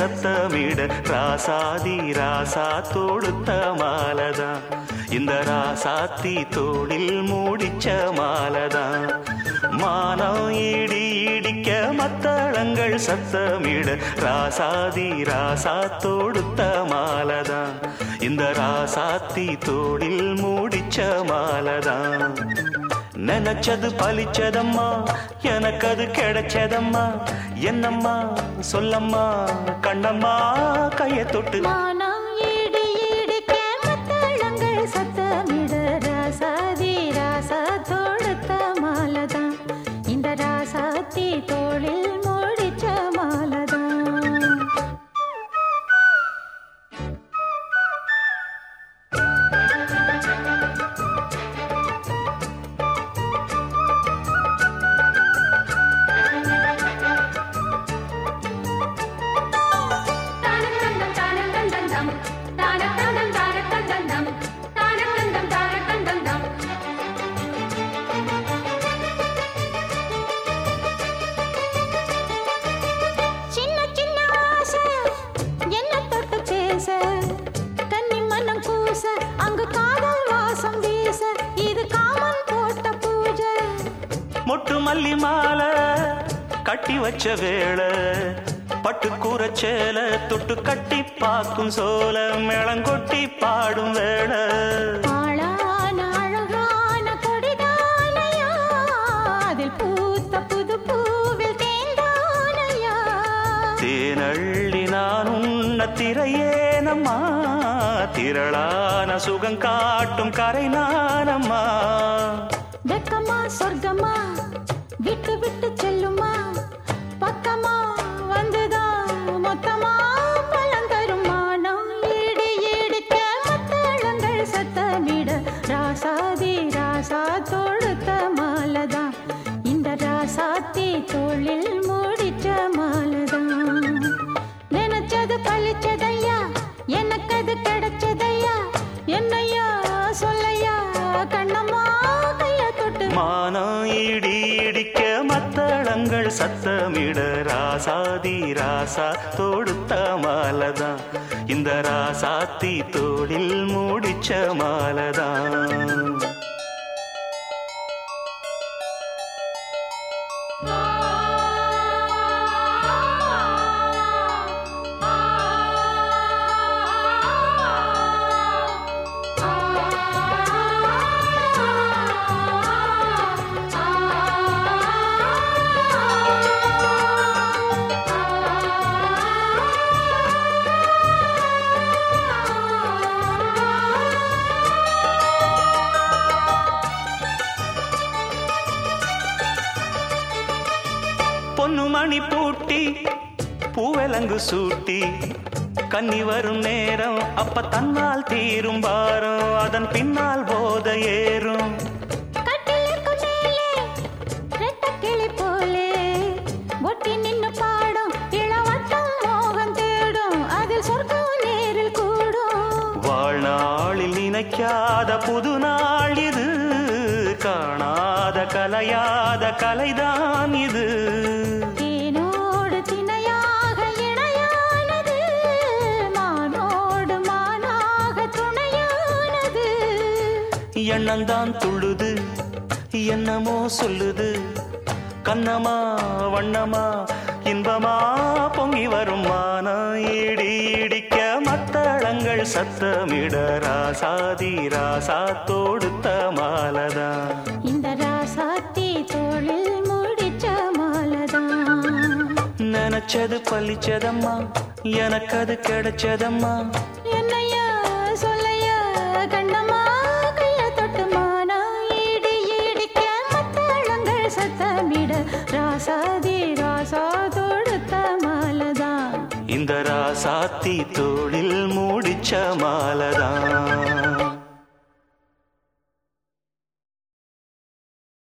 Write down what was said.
சத்தமிட ராசாதி ராசா தொடுத்த மாலதான் இந்த ராசாத்தி தோளில் மூடிச்ச மாலதான் மானம் இடி இடிக்க மத்தளங்கள் சத்தமிட ராசாதி ராசா தொடுத்த மாலதான் இந்த ராசாத்தி தோளில் மூடிச்ச மாலதான் நினைச்சது பலிச்சதம்மா எனக்கு அது கிடைச்சதம்மா என்னம்மா சொல்லம்மா கண்ணம்மா கைய தொட்டு சத்தமிட ராசாதி ராசா தொடுத்த மாலதான் இந்த ராசாத்தி தோளில் மூடிச்ச மாலதான் மொட்டு மல்லி மாலை கட்டி வச்ச வேளை பட்டு கூரச்சேல தொட்டு கட்டி பாக்கும் சோல மேளங்கொட்டி பாடும் வேளை அழகான கொடிதானையா அதில் பூத்த புது பூவில் தேந்தானையா தேனள்ளி நான் உன்ன திரையேனம்மா திரளான சுகம் காட்டும் கரை நானம்மா வெக்கமா சொர்க்கமா விட்டு விட்டு செல்லுமா பக்கமா வந்துதான் மொத்தமா பலம் தரும் மானம் ஈடு ஈடுக்க மத்தளங்கள் சத்தமிட ராசாதி ராசா தொடுத்த மாலதான் இந்த ராசாத்தி தோளில் மூடிச்ச மாலதான் நினைச்சது பழிச்சதையா எனக்கு அது கிடைச்சதையா என்னையா சொல்லையா கண்ணம்மா மானம் இடி இடிக்க மத்தளங்கள் சத்தமிட ராசாதி ராசா தொடுத்த மாலதான் இந்த ராசாத்தி தோளில் மூடிச்ச மாலதான் பொன்னு மணி பூட்டி பூவலங்கு சூட்டி கன்னி வரும் நேரம் அப்ப தன்னால் தீரும் பாரம் அதன் பின்னால் போத ஏறும் கிளி போலே ஒட்டி நின்னு பாடும் இளவட்டம் மோகம் தேடும் அதில் சொர்க்கம் நேரில் கூடும் வாழ்நாளில் நினைக்காத புது நாள் இது காணாத கலையாத கலைதான் இது தேனோடு திணையாக இணையானது மானோடு மானாக துணையானது எண்ணந்தான் துள்ளுது என்னமோ சொல்லுது கண்ணமா வண்ணமா இன்பமா பொங்கி வரும் மானம் இடி இடிக்க மத்தளங்கள் சத்தமிட ராசாதி ராசா தொடுத்த மாலதான் இந்த ராசாத்தி தோளில் மூடிச்ச மாலதான் நினைச்சது பழிச்சதம்மா எனக்கு அது கிடைச்சதம்மா என்னையா சொல்லையா கண்ணம்மா கைய தொட்டு மானா ஈடி ஈடிக்க மத்தளங்கள் சத்தமிட ராசாதி ராசா தொடுத்த மாலதான் இந்த ராசாத்தி தோளில் மூடிச்ச மாலதான்